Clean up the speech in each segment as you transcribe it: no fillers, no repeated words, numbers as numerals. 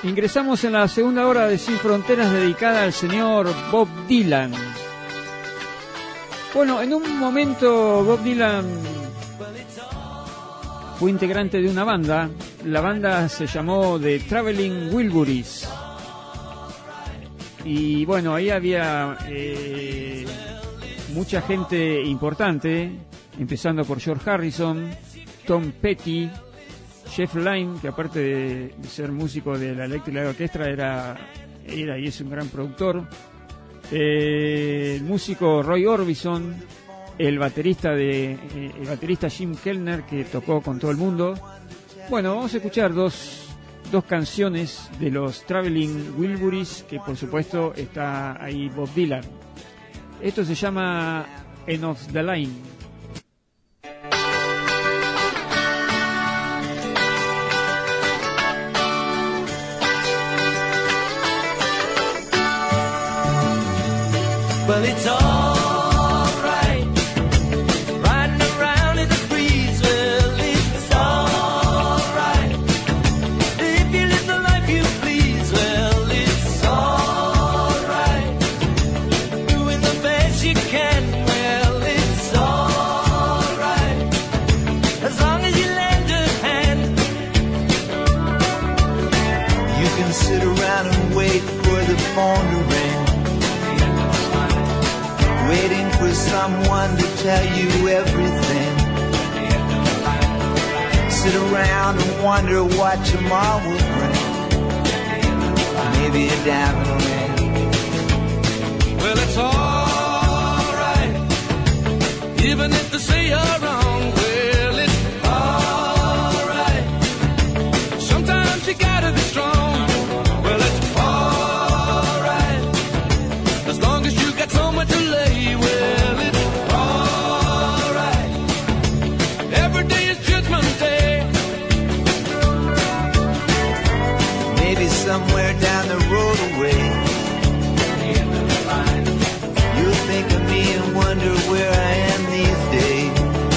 Ingresamos en la segunda hora de Sin Fronteras dedicada al señor Bob Dylan. Bueno, en un momento Bob Dylan fue integrante de una banda. La banda se llamó The Traveling Wilburys. Y bueno, ahí había mucha gente importante, empezando por George Harrison, Tom Petty, Jeff Lynne, que aparte de ser músico de la Electric Light Orchestra era y es un gran productor, el músico Roy Orbison, el baterista Jim Kellner, que tocó con todo el mundo. Bueno, vamos a escuchar dos canciones de los Traveling Wilburys, que por supuesto está ahí Bob Dylan. Esto se llama End of the Line. Well, it's all right, riding around in the breeze. Well, it's all right, if you live the life you please. Well, it's all right, doing the best you can. Well, it's all right, as long as you lend a hand. You can sit around and wait for the phone to ring, waiting for someone to tell you everything. Sit around and wonder what tomorrow will bring. Maybe a diamond ring. Well, it's alright, even if they say you're wrong. Well, it's alright, sometimes you gotta be strong. Well, it's alright, as long as you got someone to lay. Well, it's alright, every day is Judgment Day. Maybe somewhere down the road away, you'll think of me and wonder where I am these days.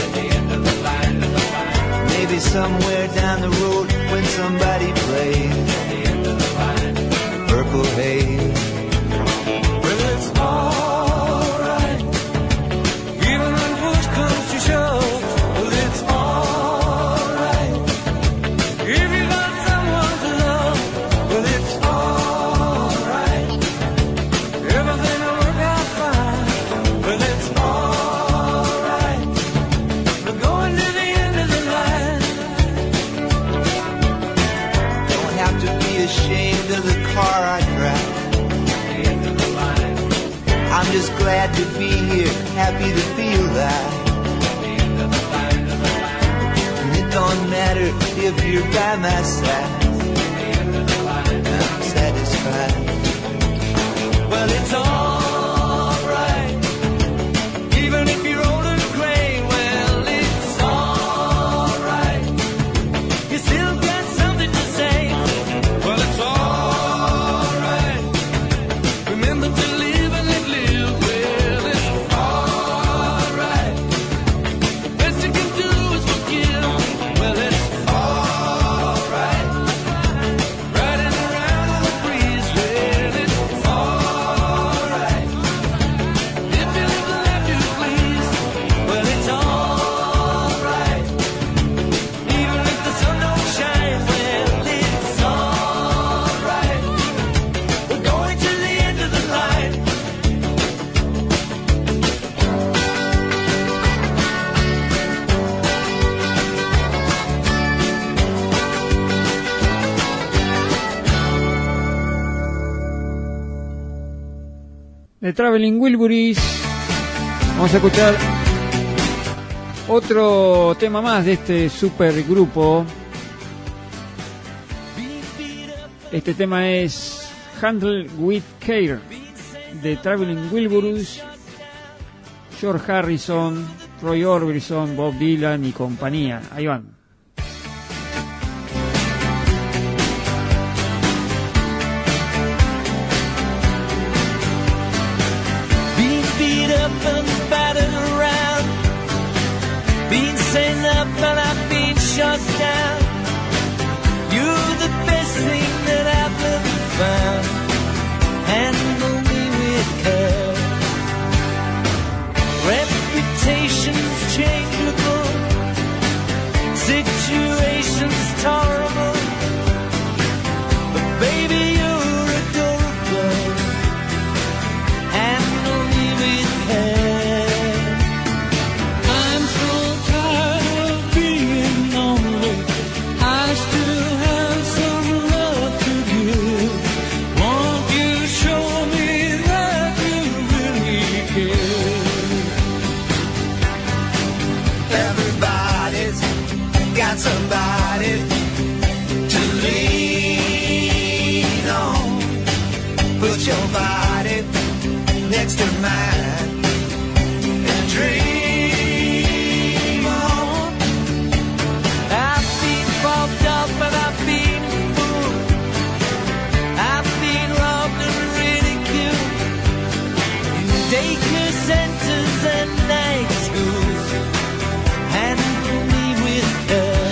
Maybe somewhere down the road when somebody plays Purple Haze. Well, it's alright, even when push comes to shove. Well, it's alright, if you got someone to love. Well, it's alright, everything will work out fine. Well, it's alright, we're going to the end of the line. Don't have to be ashamed of the car I drive. I'm just glad to be here, happy to feel that. And it don't matter if you're by my side, I'm satisfied. Well, it's alright, even if you're old and gray. Well, it's alright, you still got something to say. Well, it's alright, remember to live and let live. Well, it's alright, the best you can do is forgive. Well, it's alright, riding around in the breeze. Well, it's alright, if you live the life you please. Well, it's alright, even if the sun don't shine. Well, it's alright, we're going to the end of the line. The Traveling Wilburys. Vamos a escuchar otro tema más de este supergrupo. Este tema es Handle with Care, de Traveling Wilburys, George Harrison, Roy Orbison, Bob Dylan y compañía. Ahí van. Being beat up and battered around, being sent up and I've been shut down. You're the best thing that I've mind and dream on. I've been fogged up and I've been fooled. I've been robbed and ridiculed in daycare centers and night schools. Handle me with care.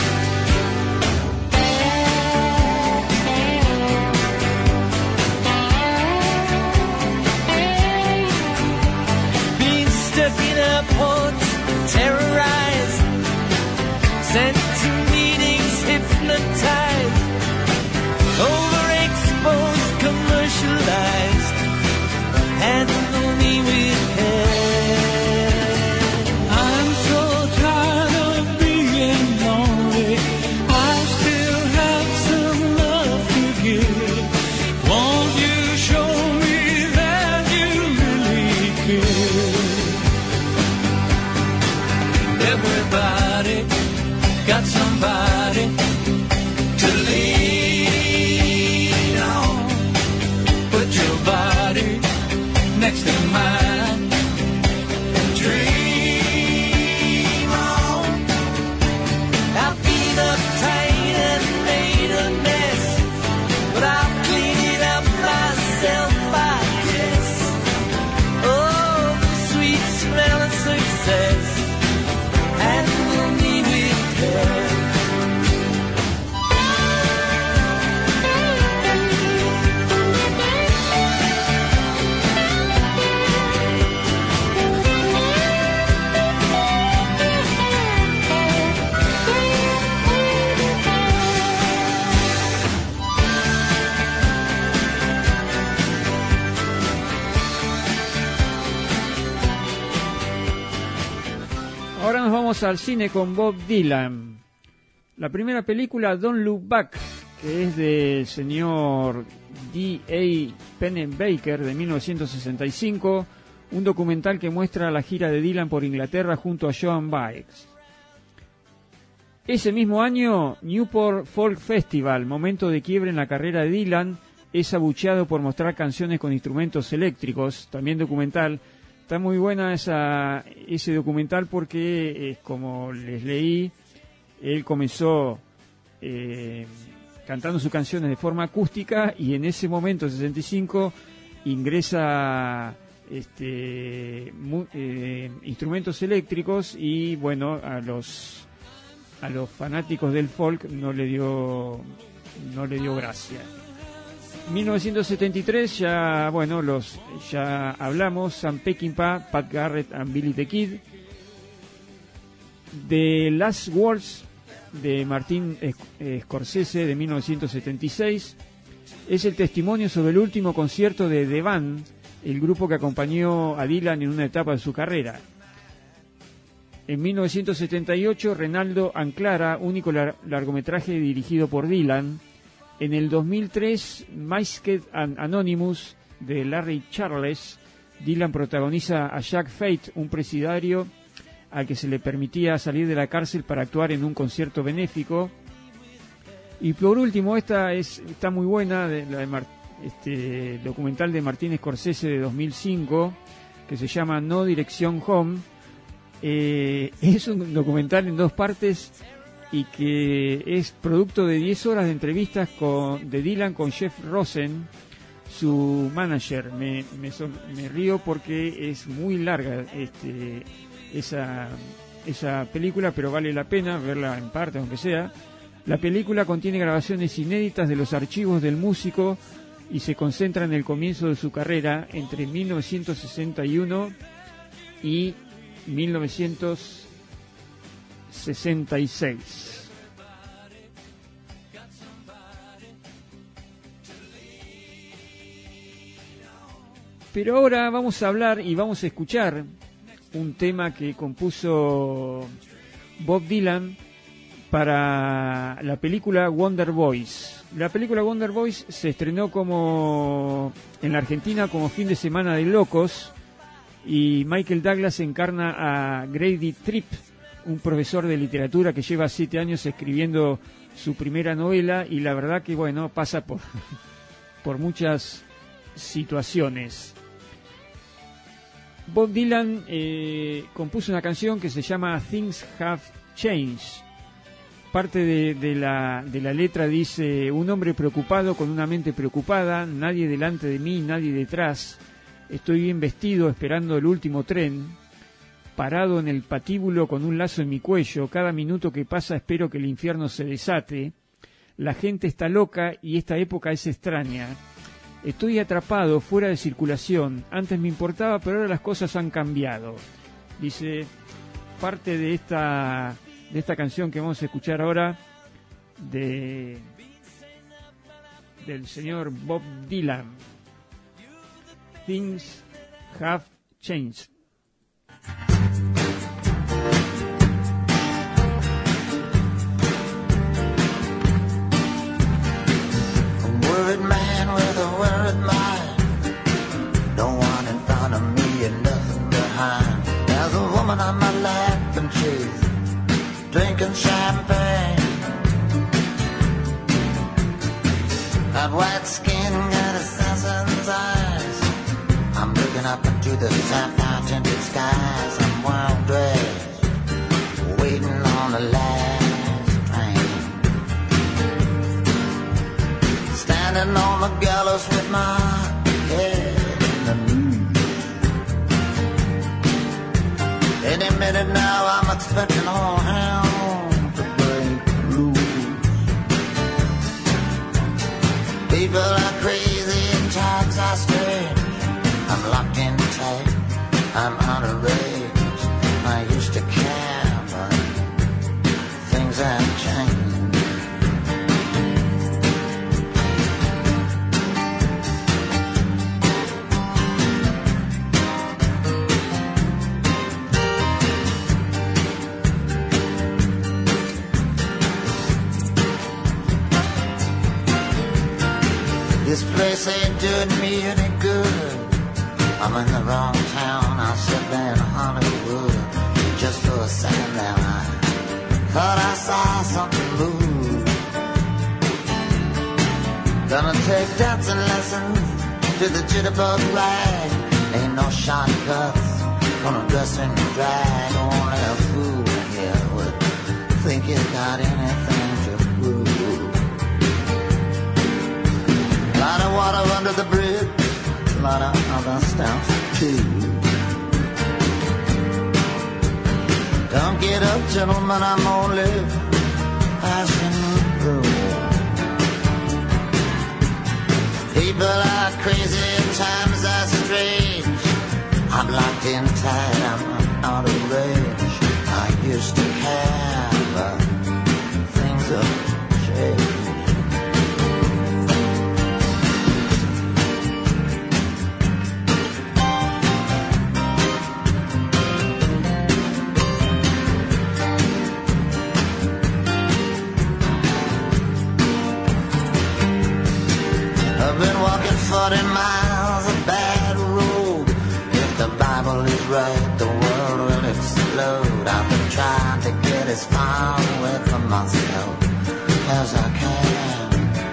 Being stuck in airports, terrorized, sent to meetings, hypnotized, overexposed, commercialized. Handle me with care. I'm so tired of being lonely. I still have some love to give. Won't you show me that you really care? Everybody got somebody to lean on. Put your body next to mine and dream on. I've been uptight and made a mess, but I'll clean it up myself, I guess. Oh, the sweet smell of success. Handle me with care. Ahora nos vamos al cine con Bob Dylan. La primera película, Don't Look Back, que es del señor D.A. Pennebaker de 1965, un documental que muestra la gira de Dylan por Inglaterra junto a Joan Baez. Ese mismo año, Newport Folk Festival, momento de quiebre en la carrera de Dylan, es abucheado por mostrar canciones con instrumentos eléctricos, también documental. Está muy buena ese documental porque, como les leí, él comenzó cantando sus canciones de forma acústica y en ese momento, 65, ingresa instrumentos eléctricos y, bueno, a los fanáticos del folk no le dio gracia. 1973 ya hablamos, Sam Peckinpah, Pat Garrett and Billy the Kid. The Last Waltz de Martin Scorsese de 1976 es el testimonio sobre el último concierto de The Band, el grupo que acompañó a Dylan en una etapa de su carrera. En 1978, Renaldo and Clara, único largometraje dirigido por Dylan. En el 2003, Masked and Anonymous, de Larry Charles, Dylan protagoniza a Jack Fate, un presidiario al que se le permitía salir de la cárcel para actuar en un concierto benéfico. Y por último, está muy buena, documental de Martin Scorsese de 2005, que se llama No Direction Home. Es un documental en dos partes y que es producto de 10 horas de entrevistas de Dylan con Jeff Rosen, su manager. Me río porque es muy larga esa película, pero vale la pena verla en parte, aunque sea. La película contiene grabaciones inéditas de los archivos del músico y se concentra en el comienzo de su carrera entre 1961 y 1966. Pero ahora vamos a hablar y vamos a escuchar un tema que compuso Bob Dylan para la película Wonder Boys. La película Wonder Boys se estrenó en la Argentina como Fin de Semana de Locos, y Michael Douglas encarna a Grady Tripp, un profesor de literatura que lleva 7 años escribiendo su primera novela, y la verdad que, bueno, pasa por muchas situaciones. Bob Dylan compuso una canción que se llama Things Have Changed. Parte de la letra dice: un hombre preocupado con una mente preocupada, nadie delante de mí, nadie detrás. Estoy bien vestido esperando el último tren, parado en el patíbulo con un lazo en mi cuello. Cada minuto que pasa espero que el infierno se desate. La gente está loca y esta época es extraña. Estoy atrapado, fuera de circulación. Antes me importaba, pero ahora las cosas han cambiado. Dice parte de esta canción que vamos a escuchar ahora del señor Bob Dylan. Things Have Changed. Worried man with a worried mind, no one in front of me and nothing behind. There's a woman on my lap and she's drinking champagne. Got white skin, got assassin's eyes. I'm looking up into the sapphire tinted skies. I'm well dressed, waiting on the last train. Standing on the gallows with my head in the news. Any minute now I'm expecting all hell to break loose. People are crazy and times are strange. I'm locked in tight, I'm out of range. I used to care, but things have changed. This place ain't doing me any good. I'm in the wrong town, I'll sit there in Hollywood. Just for a second there I thought I saw something move. Gonna take dancing lessons to the jitterbug rag. Ain't no shortcuts, gonna dress in drag. Only a fool here would think he's got anything to prove. Lot of water under the bridge, a lot of other stuff too. Don't get up, gentlemen, I'm only passing through. People are crazy and times are strange. I'm locked in tight, I'm out of range. I used to care, but things have changed. I've been walking 40 miles of bad road. If the Bible is right, the world will explode. I've been trying to get as far away from myself as I can.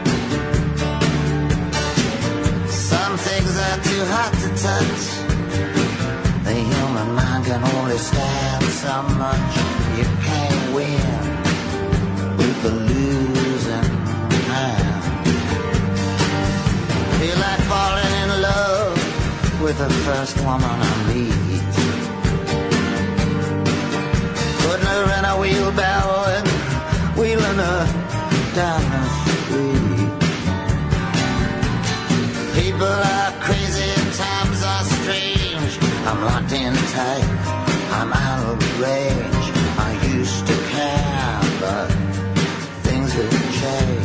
Some things are too hot to touch. The human mind can only stand so much. You can't win with the losing hand. Feel like falling in love with the first woman I meet. Putting her in a wheelbarrow and wheeling her down the street. People are crazy and times are strange. I'm locked in tight, I'm out of range. I used to care, but things have changed.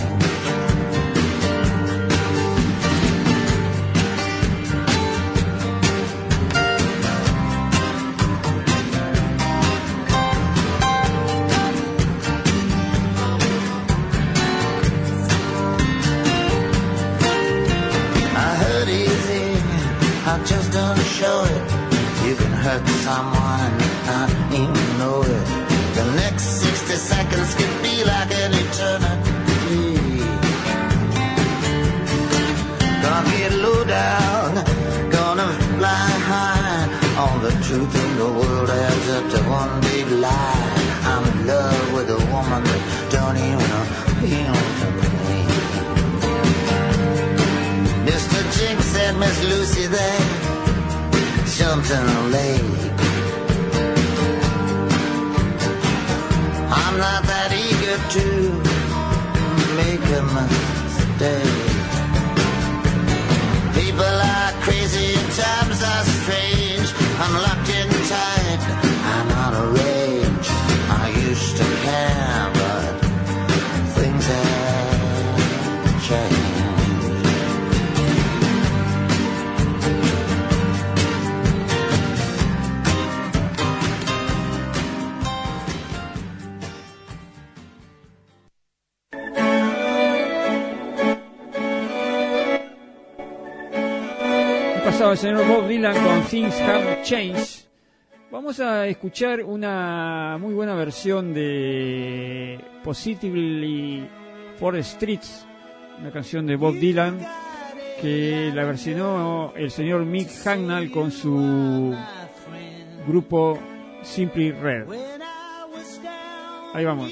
I just don't show it. You can hurt someone and not even know it. The next 60 seconds could be like an eternity. Gonna get low down, gonna fly high on the truth in the world adds up to one big lie. I'm in love with a woman that don't even appeal to me. Mr. Jinx said Miss Lucy there jumped in a lake. I'm not that eager to make a mistake. People are crazy and times are strange. I'm locked in tight, I'm out of range. I used to care, but things have changed. El señor Bob Dylan con Things Have Changed. Vamos a escuchar una muy buena versión de Positively for the Streets, una canción de Bob Dylan que la versionó el señor Mick Hucknall con su grupo Simply Red. Ahí vamos.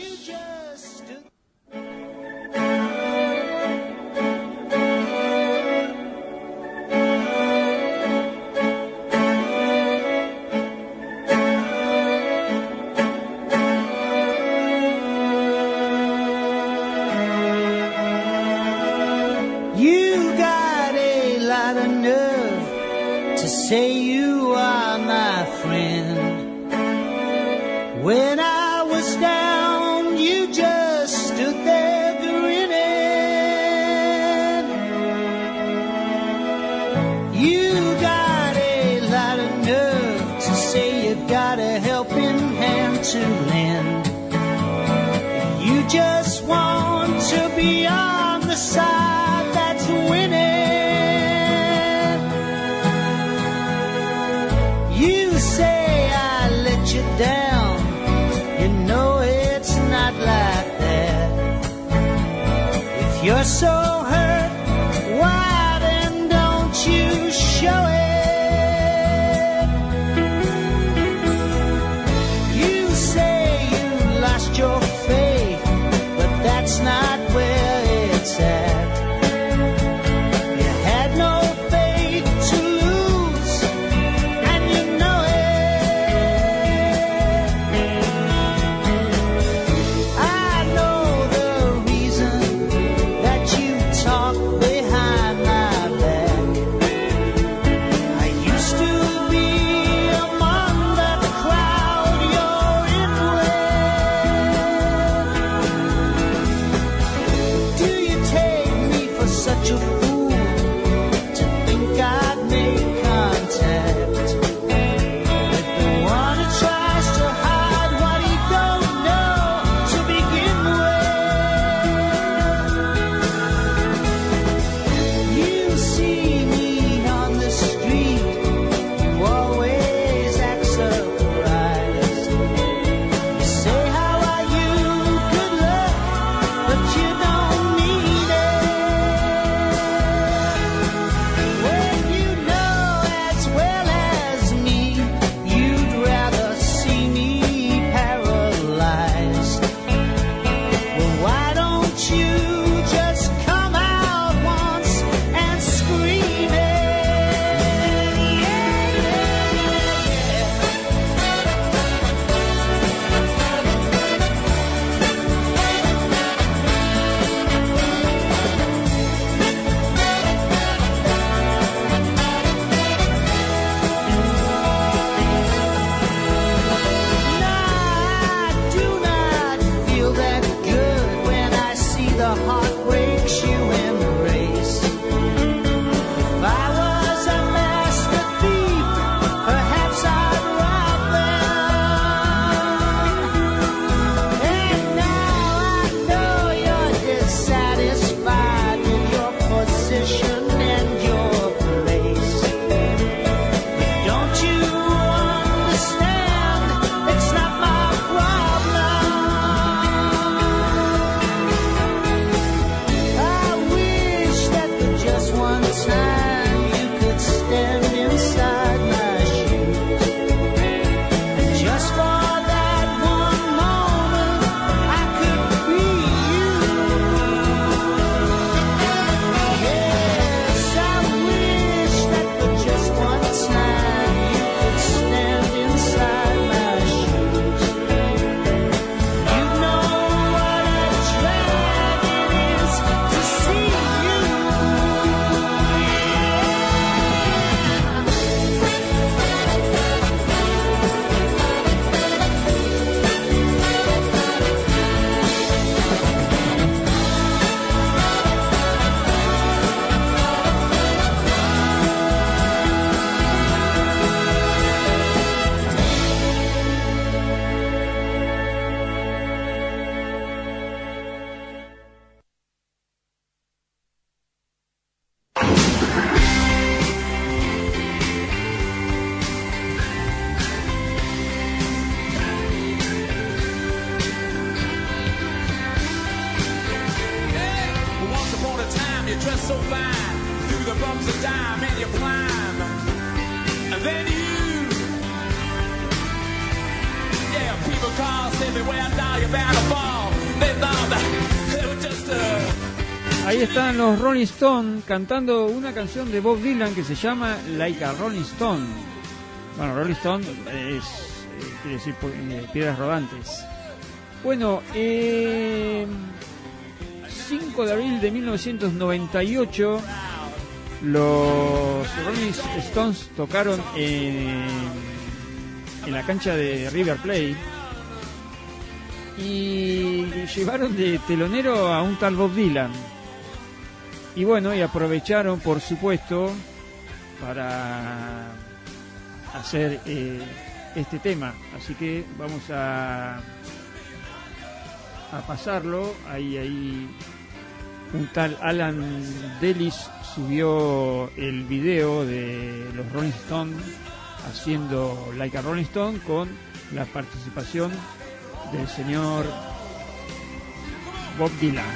Say you are my friend. When I was down, you just stood there grinning. You got a lot of nerve to say you got a helping hand to lend. You just want to be on the side that's winning. Down, you know it's not like that. If you're so hurt, why then don't you show it? You say you lost your faith, but that's not where it's at. You had no faith to lose, and you know it. time, you dress so fine. Through the bumps of time and you climb. And then yeah, people call, say beware, now you're bound to fall. They thought that it was just Ahí están los Rolling Stones cantando una canción de Bob Dylan que se llama Like a Rolling Stone. Bueno, Rolling Stone quiere decir piedras rodantes. Bueno, 5 de abril de 1998 los Rolling Stones tocaron en la cancha de River Plate y llevaron de telonero a un tal Bob Dylan. Y bueno, y aprovecharon, por supuesto, para hacer este tema. Así que vamos a pasarlo. Ahí un tal Alan Delis subió el video de los Rolling Stones haciendo Like a Rolling Stone con la participación del señor Bob Dylan.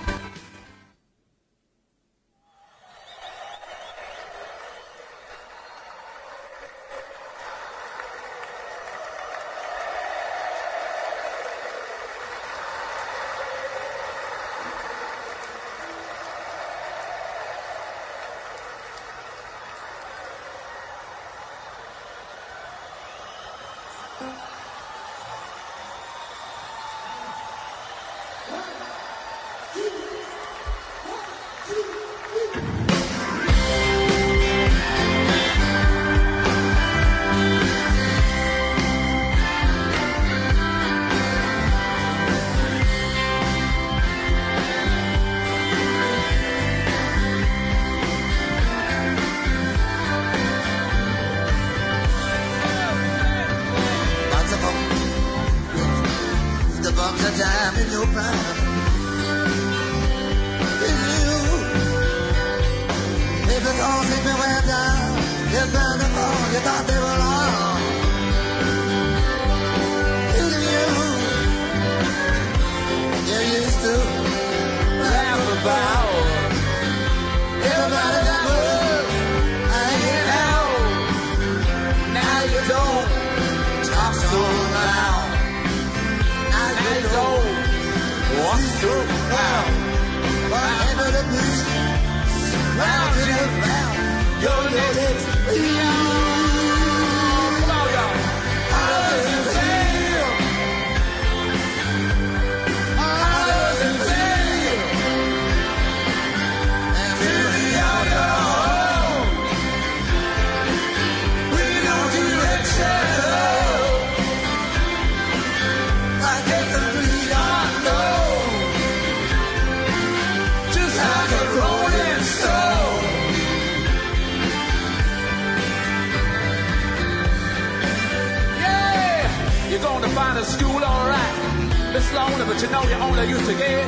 But you know you only used to get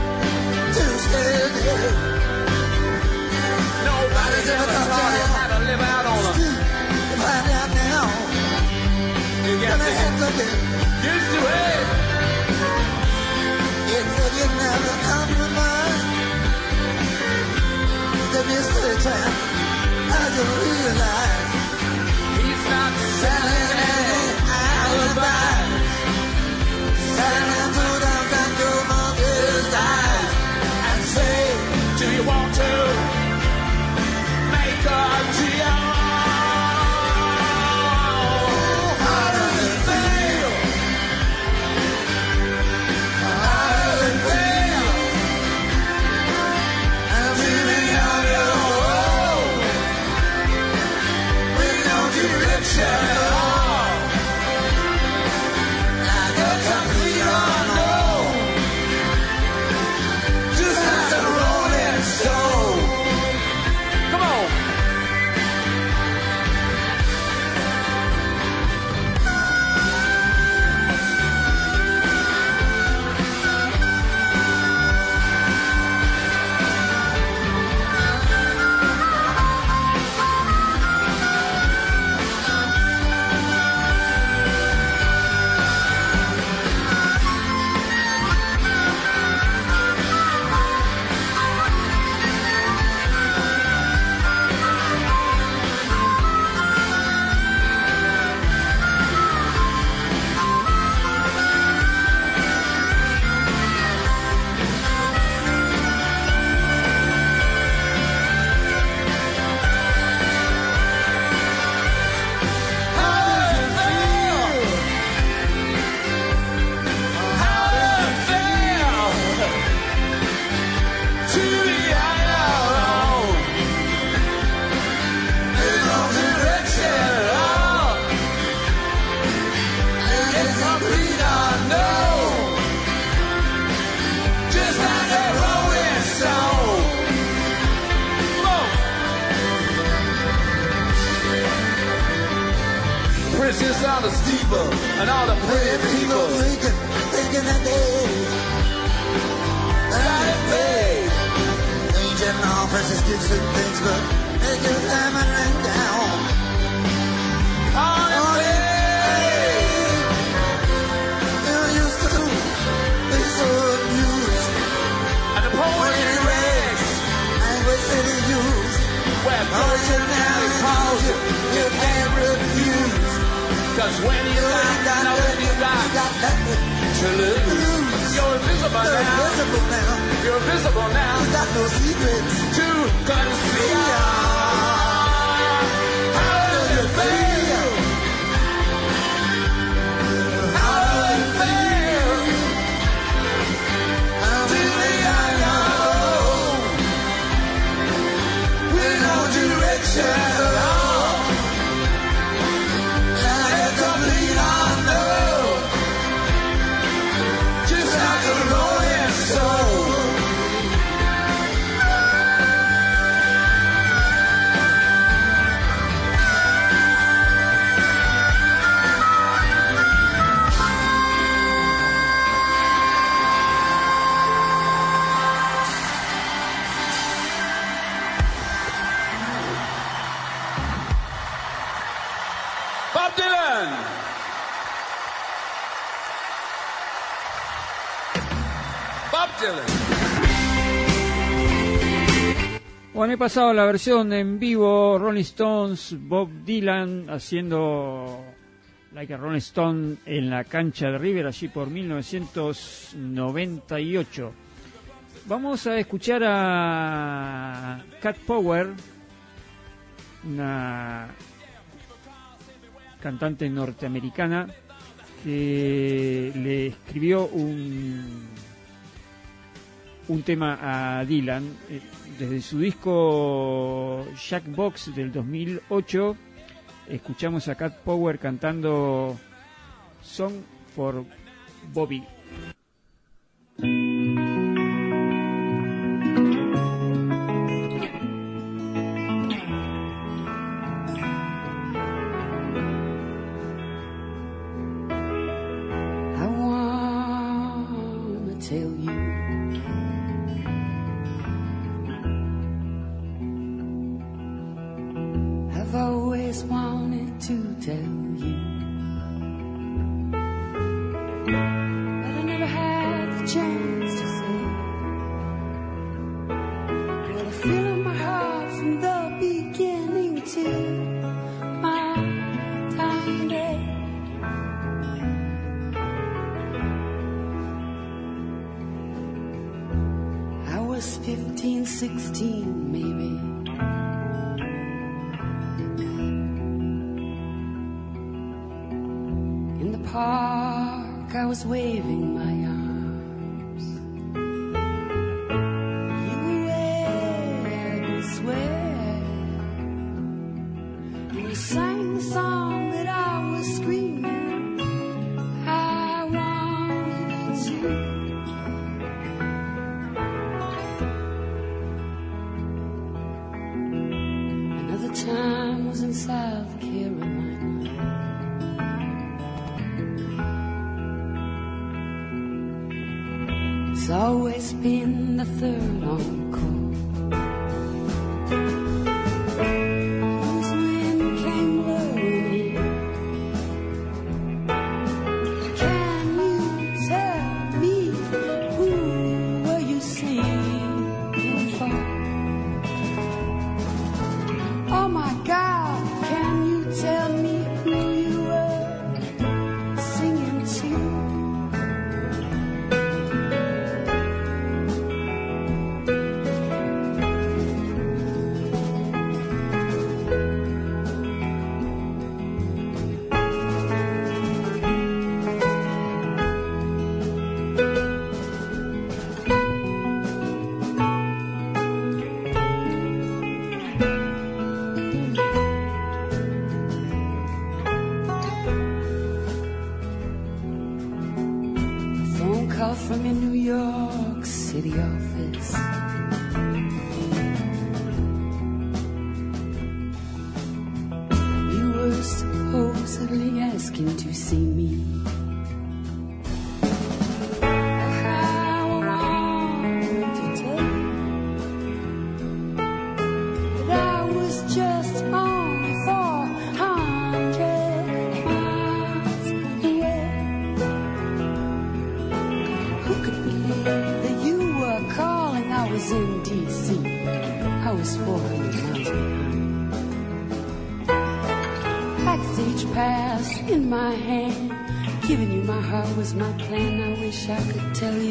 too scared. Nobody's ever taught you how to live out on a find out now. You got to get used to it. It's that you never compromise. The mystery trap, I don't realize he's not selling any alibis. Selling to them that you want his eyes and say, do you want to make a deal? How does it feel? How does it feel? And living on your own with no direction at all. Like a complete unknown, just like a rolling stone. voices on the steeple and all the pretty people thinking that they paid. Ancient offices, kicks and things, but they just hammering down on it. You used to be so amused, and the poetry rags language city used. where poetry now calls you can't refuse. Cause when you got nothing you got nothing to lose. You're invisible now. You're invisible now. You got no secrets to conceal. How does it feel? How does it feel to be unknown with no direction at all? Like a complete unknown, just like a rolling stone. Bob Dylan. Bob Dylan. Bueno, he pasado la versión en vivo, Rolling Stones, Bob Dylan haciendo Like a Rolling Stone en la cancha de River, allí por 1998. Vamos a escuchar a Cat Power, una cantante norteamericana que le escribió un tema a Dylan desde su disco Jackbox del 2008. Escuchamos a Cat Power cantando Song for Bobby. was 15, 16 maybe. In the park I was waving my arms. You were red and swear, and you sang the song that I was screaming. I wanted it too. Another time was in South Carolina. It's always been the third encore. Whose wind came blowing in. Can you tell me who were you singing for? Oh my God, can you tell me who you were singing to? asking to see me. I want to tell you that I was just only 400 miles away. Who could believe that you were calling? I was in D.C. I was 400 miles away. Backstage pass in my hand, giving you my heart was my plan. I wish I could tell you.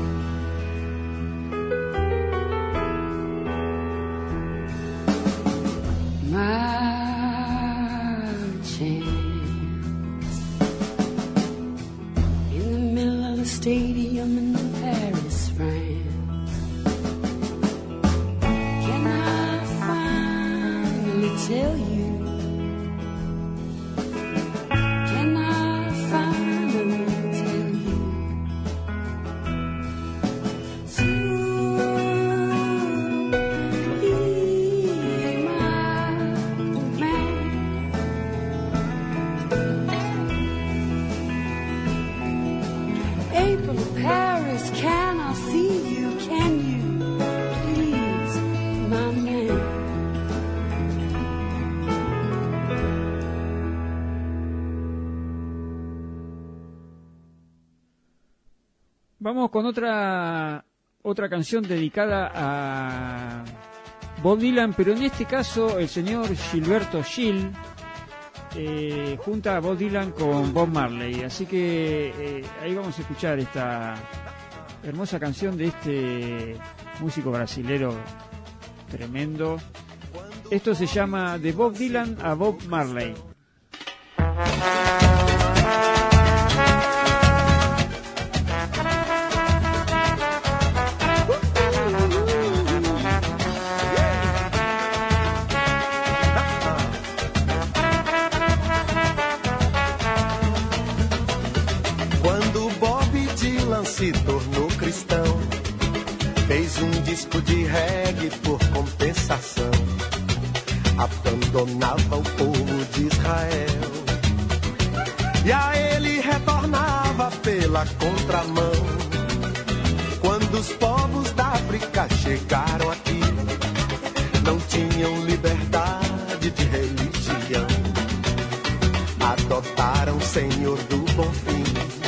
My chance in the middle of the stadium in Paris, France. Can I finally tell you? Vamos con otra canción dedicada a Bob Dylan, pero en este caso el señor Gilberto Gil junta a Bob Dylan con Bob Marley. Así que ahí vamos a escuchar esta hermosa canción de este músico brasilero tremendo. Esto se llama De Bob Dylan a Bob Marley. Se tornou cristão, fez disco de reggae por compensação, abandonava o povo de Israel, e a ele retornava pela contramão. Quando os povos da África chegaram aqui, não tinham liberdade de religião, adotaram o Senhor do Bom Fim.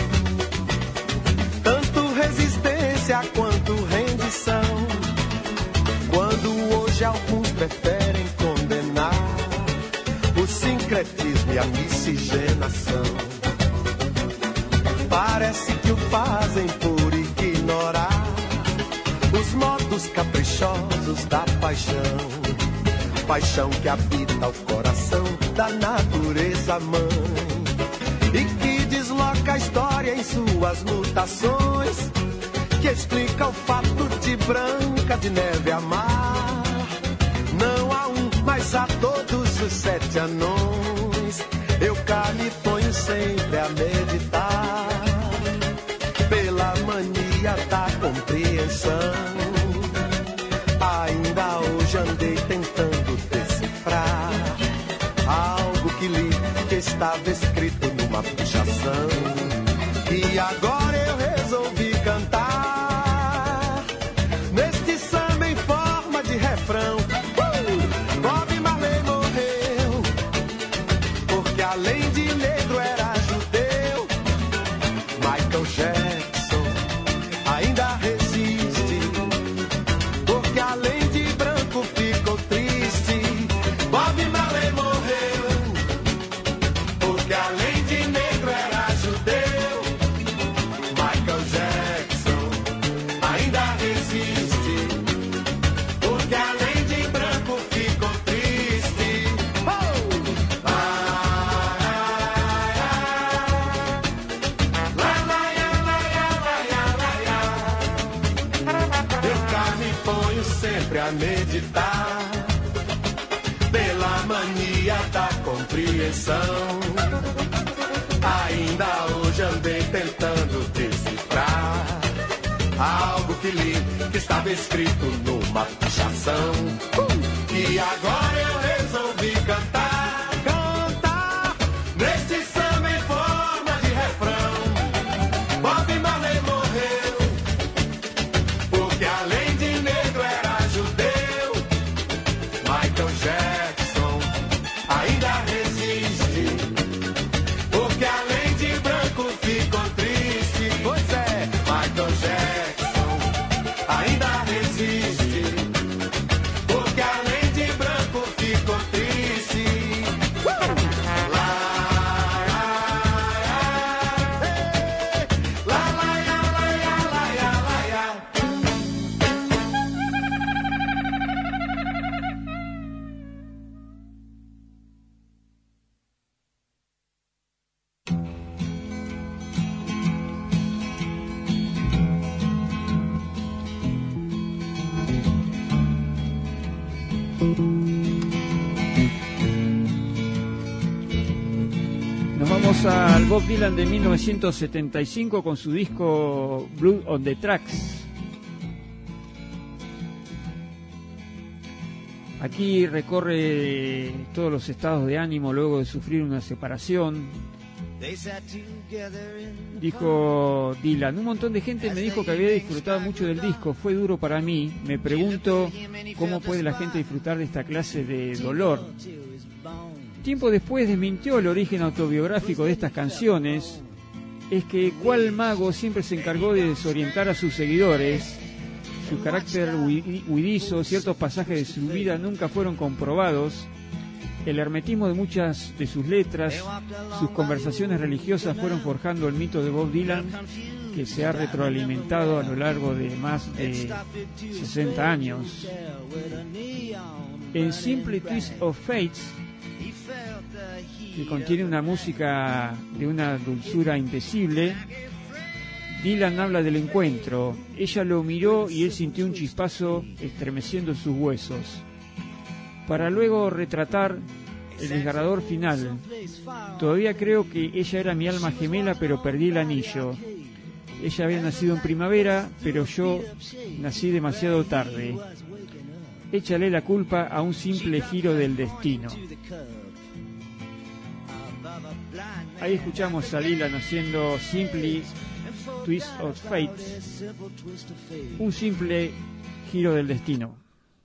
Resistência quanto rendição, quando hoje alguns preferem condenar o sincretismo e a miscigenação. Parece que o fazem por ignorar os modos caprichosos da paixão, paixão que habita o coração da natureza mãe e que desloca a história em suas mutações, que explica o fato de Branca de Neve amar. Não há um, mas há todos os 7 anões. Eu cá me ponho sempre a meditar, pela mania da compreensão. Ainda hoje andei tentando decifrar algo que li, que estava escrito numa pichação, e agora eu resolvi cantar neste samba em forma de refrão. Bob Marley morreu porque além de negro era judeu. Michael Jackson ainda resiste porque além de branco ficou triste. Bob Marley morreu porque além de negro era judeu. Michael Jackson ainda resiste porque além de branco ficou triste. Eu cá me ponho sempre a meditar, pela mania da compreensão. Ainda hoje andei tentando decifrar algo que li, que estava escrito numa pichação, e agora eu resolvi cantar neste samba em Nos vamos al Bob Dylan de 1975 con su disco Blood on the Tracks. Aquí recorre todos los estados de ánimo luego de sufrir una separación. Dijo Dylan: un montón de gente me dijo que había disfrutado mucho del disco, fue duro para mí. Me pregunto cómo puede la gente disfrutar de esta clase de dolor. Tiempo después desmintió el origen autobiográfico de estas canciones. Es que cual mago siempre se encargó de desorientar a sus seguidores. Su carácter huidizo, ciertos pasajes de su vida nunca fueron comprobados. El hermetismo de muchas de sus letras, sus conversaciones religiosas fueron forjando el mito de Bob Dylan, que se ha retroalimentado a lo largo de más de 60 años. En Simple Twist of Fate, que contiene una música de una dulzura indecible, Dylan habla del encuentro. Ella lo miró y él sintió un chispazo estremeciendo sus huesos, para luego retratar el desgarrador final. Todavía creo que ella era mi alma gemela, pero perdí el anillo. Ella había nacido en primavera, pero yo nací demasiado tarde. Échale la culpa a un simple giro del destino. Ahí escuchamos a Dylan haciendo Simply Twist of Fate, un simple giro del destino.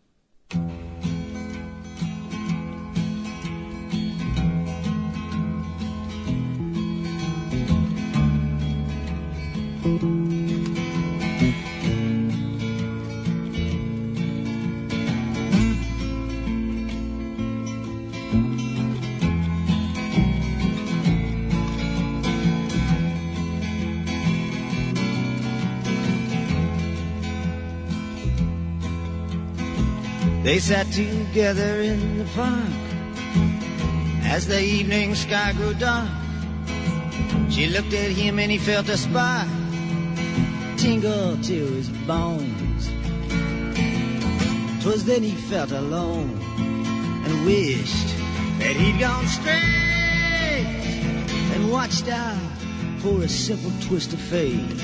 They sat together in the park as the evening sky grew dark. She looked at him and he felt a spark tingle to his bones. 'Twas then he felt alone and wished that he'd gone straight and watched out for a simple twist of fate.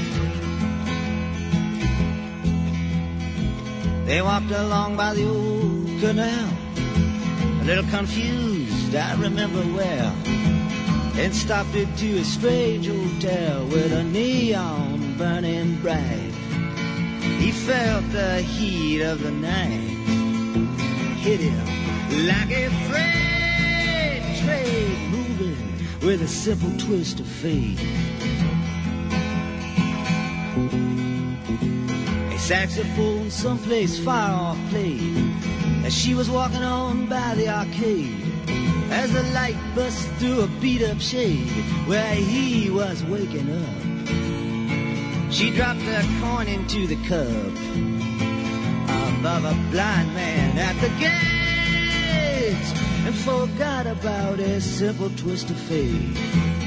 They walked along by the old canal, a little confused, I remember well, and stopped into a strange hotel with a neon burning bright. He felt the heat of the night hit him like a freight train moving with a simple twist of fate. Saxophone someplace far off played as she was walking on by the arcade, as the light bust through a beat-up shade where he was waking up. She dropped a coin into the cup above a blind man at the gates and forgot about a simple twist of fate.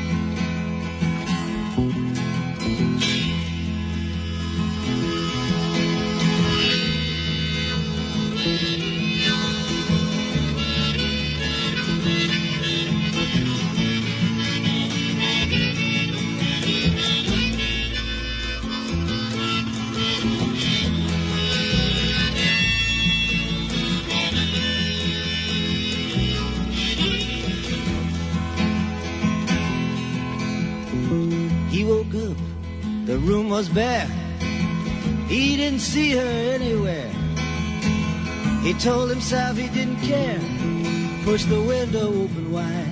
Was bare. He didn't see her anywhere. He told himself he didn't care. Pushed the window open wide.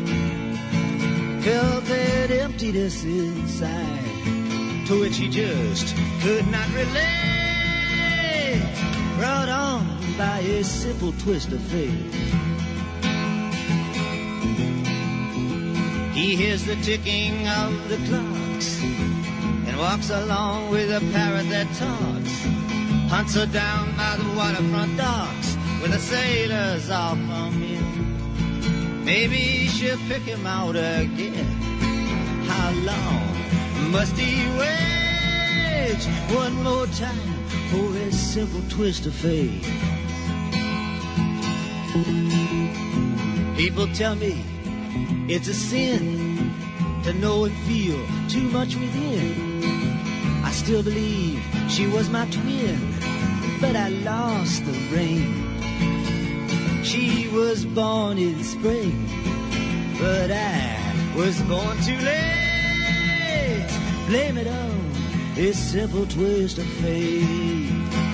Felt that emptiness inside, to which he just could not relate. Brought on by a simple twist of fate. He hears the ticking of the clocks, walks along with a parrot that talks, hunts her down by the waterfront docks where the sailors all come in. Maybe she'll pick him out again. How long must he wait one more time for a simple twist of fate? People tell me it's a sin to know and feel too much within. I still believe she was my twin, but I lost the ring. She was born in spring, but I was born too late. Blame it on this simple twist of fate.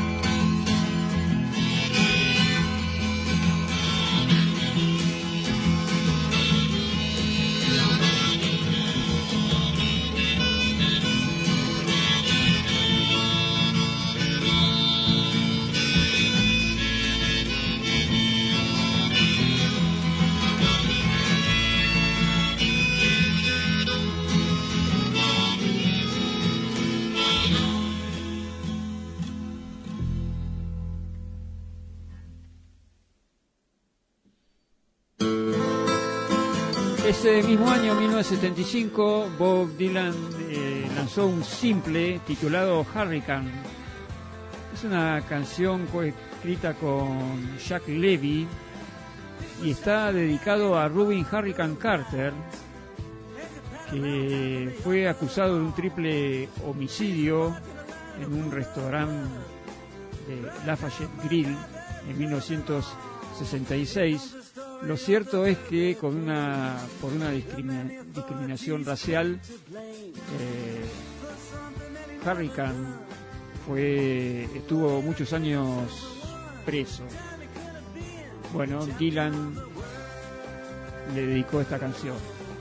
Ese mismo año, 1975, Bob Dylan lanzó un simple titulado Hurricane. Es una canción coescrita con Jack Levy y está dedicado a Rubin Hurricane Carter, que fue acusado de un triple homicidio en un restaurante de Lafayette Grill en 1966. Lo cierto es que por una discriminación racial, Hurricane estuvo muchos años preso. Bueno, Dylan le dedicó esta canción.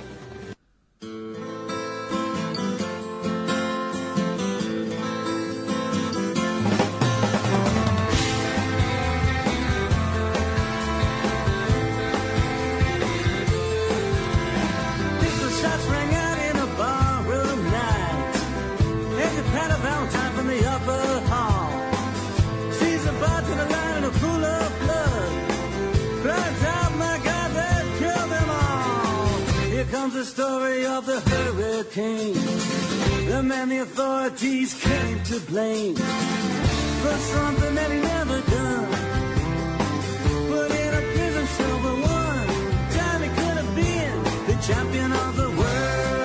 The story of the hurricane, the man the authorities came to blame for something that he never done. Put in a prison cell for one time he could have been the champion of the world.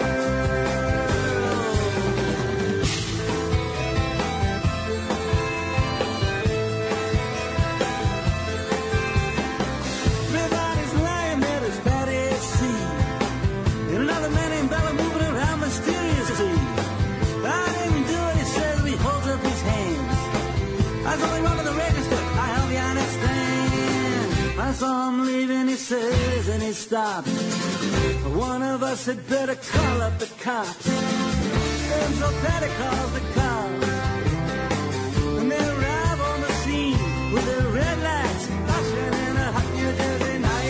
Everybody's lying there as bad as sea. Another man named Bella moving around mysteriously. I didn't do it, he says, he holds up his hands. I saw him over the register, I hope you understand. I saw him leaving, he says, and he stops. One of us had better call up the cops. And so Patty calls the cops. And they arrive on the scene with their red lights flashing in a hot New Jersey night.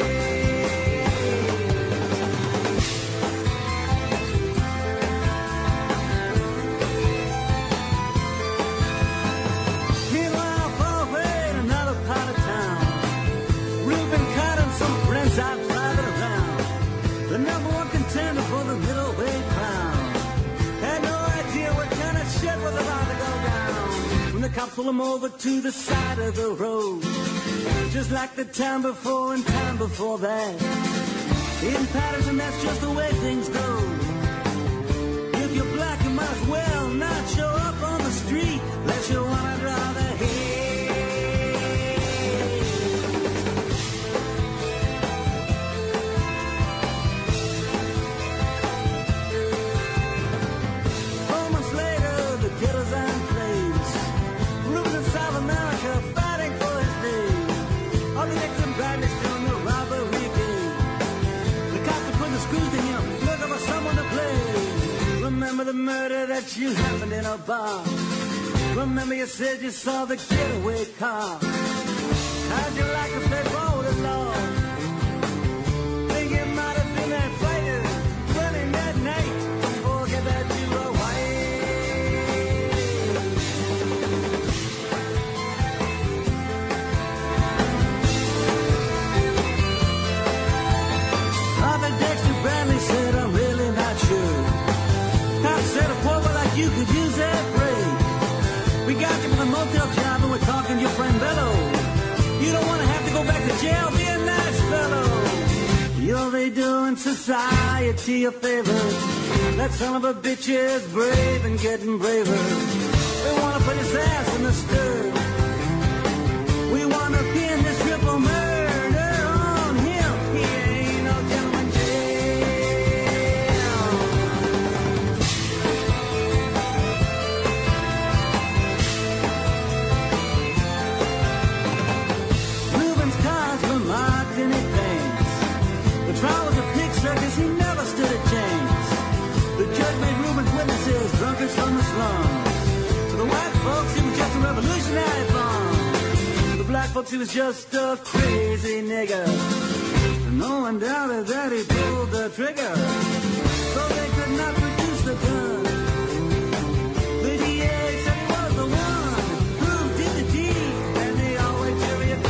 The number one contender for the middleweight crown had no idea what kind of shit was about to go down when the cops pulled him over to the side of the road, just like the time before and time before that. In Patterson, that's just the way things go. If you're black, you might as well not show up on the street unless you want to draw the heat. Remember the murder that you happened in a bar. Remember you said you saw the getaway car. How'd you like to play ball with the law? Think it might have been that fighter running that night. Don't forget that you were white. Arthur Dexter Bradley said, I'm really not sure. I said a poor boy like you could use that break. We got you with a motel job and we're talking to your friend Bello. You don't want to have to go Shelby a nice fellow. You're they doing society a favor. That son of a bitch is brave and getting braver. They wanna put his ass in the stir. We wanna pin this triple murder on him. He ain't no gentleman jail. Reuben's cars were marked in advance. The trial was a pig circus, he never stood a chance. The judge made Reuben's witnesses drunkards from the slums. To the white folks, he was just a revolutionary bomb. To the black folks, he was just a crazy nigger. And no one doubted that he pulled the trigger. So they could not produce the gun. The DA said he was the one who did the deed, and they always cheery and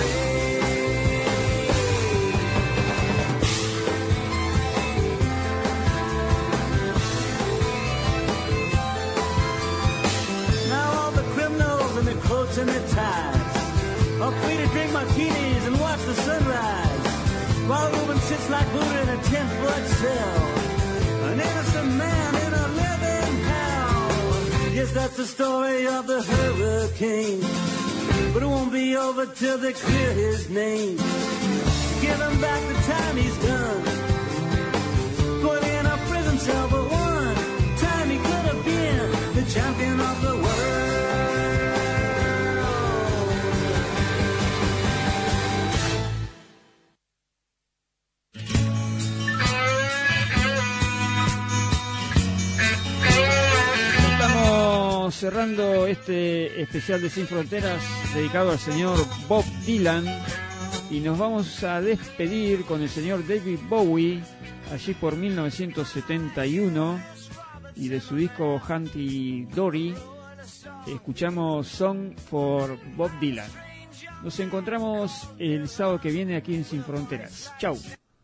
and their coats and their ties are free to drink martinis and watch the sunrise, while Reuben sits like Buddha in a 10-foot cell, an innocent man in a living hell. Yes, that's the story of the hurricane, but it won't be over till they clear his name. Give him back the time he's done, put in a prison cell, but one time he could have been the champion of the world. Cerrando este especial de Sin Fronteras dedicado al señor Bob Dylan, y nos vamos a despedir con el señor David Bowie allí por 1971, y de su disco Hunty Dory escuchamos Song for Bob Dylan. Nos encontramos el sábado que viene aquí en Sin Fronteras. Chau.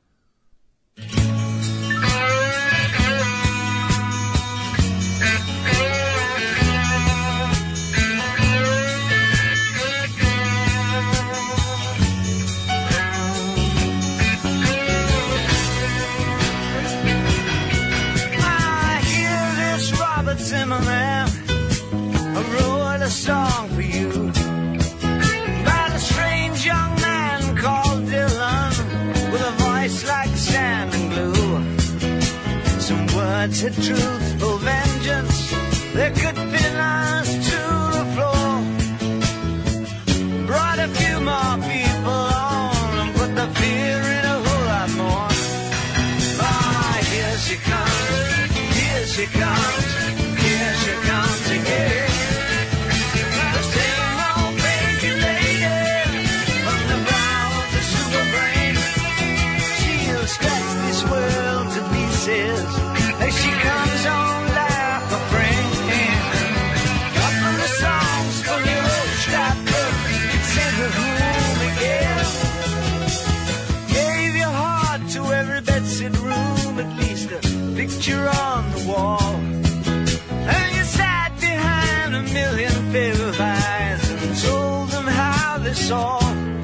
Zimmerman, I wrote a song for you about a strange young man called Dylan, with a voice like sand and glue. Some words had truthful vengeance, they could pin us to the floor. Brought a few more people on and put the fear in a whole lot more. Ah, here she comes, here she comes. Here she comes again. The same old crazy lady from the brow of the super brain. She'll scratch this world to pieces as she comes on like a friend. Couple of songs for your old stopper, send her home again. Gave your heart to every bedsit room, at least a picture on the wall. And you sat behind a million pair of eyes and told them how they saw.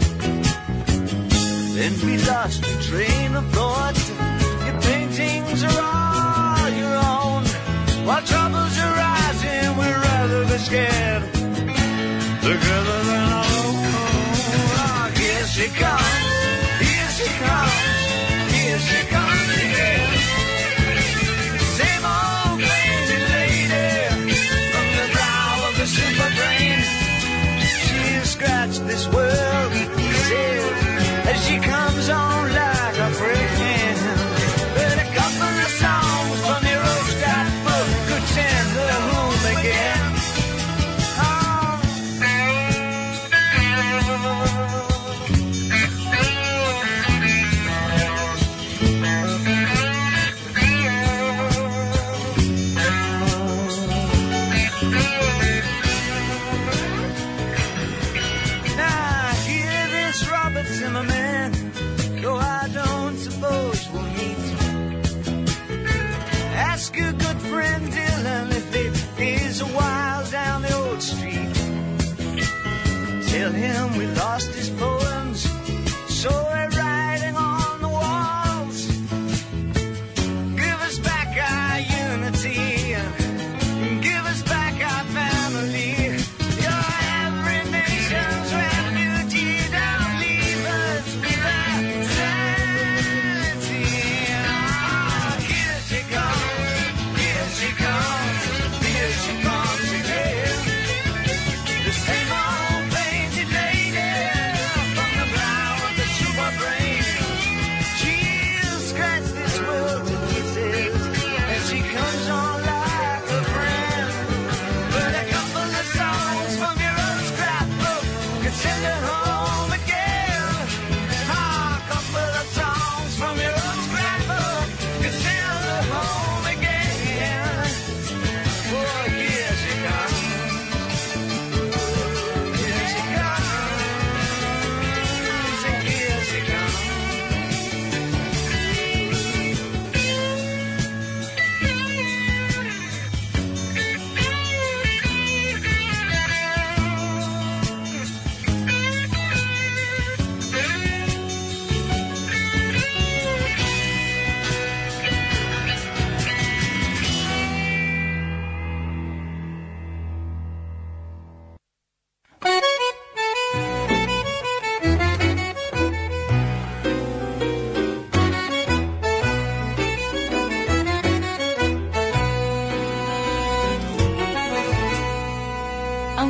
Then we lost the train of thought. Your paintings are all your own. While troubles are rising, we'd rather be scared together than alone. Oh, here she comes, here she comes, here she comes again. Same old crazy lady from the brow of the super brain. She'll scratch this world to pieces as she comes on like a friend. But a couple of songs from your old stop book could send her home again. Zimmerman, though I don't suppose we'll meet. Ask your good friend Dylan if it is a while down the old street. Tell him we lost his poems, so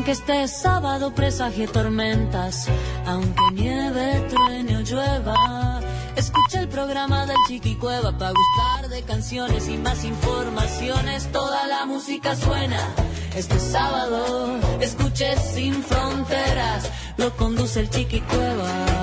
que este sábado presagie tormentas, aunque nieve, truene o llueva. Escucha el programa del Chiquicueva para gustar de canciones y más informaciones. Toda la música suena este sábado. Escuche Sin Fronteras, lo conduce el Chiquicueva.